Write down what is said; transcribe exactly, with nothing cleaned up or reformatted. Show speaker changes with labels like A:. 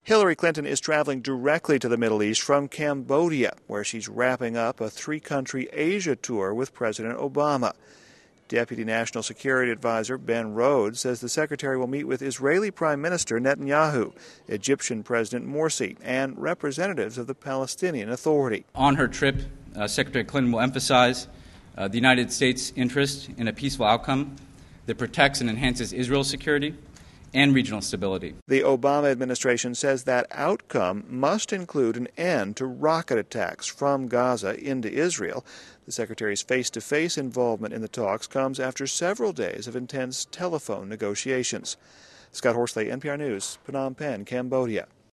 A: Hillary Clinton is traveling directly to the Middle East from Cambodia, where she's wrapping up a three-country Asia tour with President Obama. Deputy National Security Advisor Ben Rhodes says the secretary will meet with Israeli Prime Minister Netanyahu, Egyptian President Morsi, and representatives of the Palestinian Authority.
B: On her trip, uh, Secretary Clinton will emphasize uh, the United States' interest in a peaceful outcome that protects and enhances Israel's security and regional stability.
A: The Obama administration says that outcome must include an end to rocket attacks from Gaza into Israel. The secretary's face-to-face involvement in the talks comes after several days of intense telephone negotiations. Scott Horsley, N P R News, Phnom Penh, Cambodia.